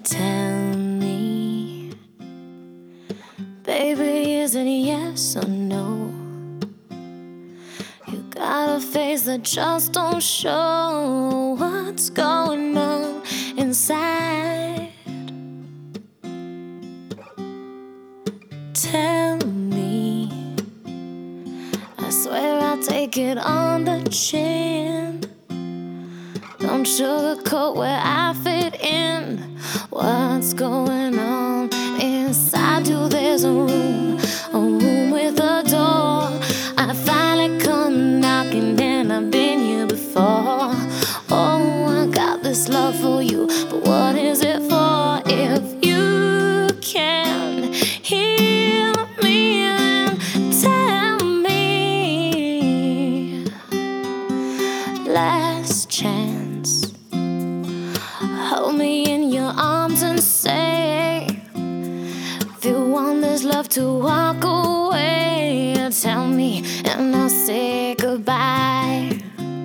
Tell me, baby, is it yes or no? You got a face that just don't show what's going on inside. Tell me, I swear I'll take it on the chin. Don't sugarcoat where I fit in. What's going on inside you? There's a room with a door. I finally come knocking and I've been here before. Oh, I got this love for you, but what is it for? If you can hear me and tell me, last chance. Hold me in your arms and say, if you want this love to walk away, tell me and I'll say goodbye.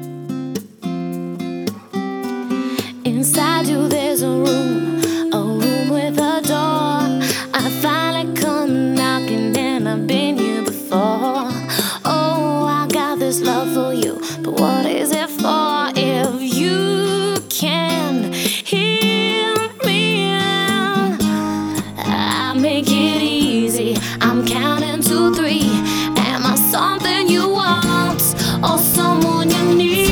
Inside you there's a room with a door. I finally come knocking and I've been here before. Oh, I got this love for you, but what is it for? If you can hear me out, I make it easy. I'm counting to 3. Am I something you want or someone you need?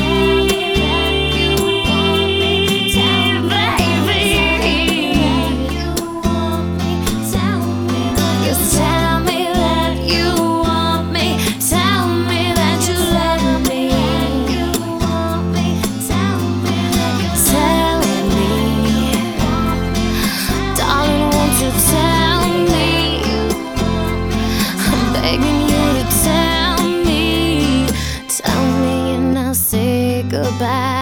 Goodbye.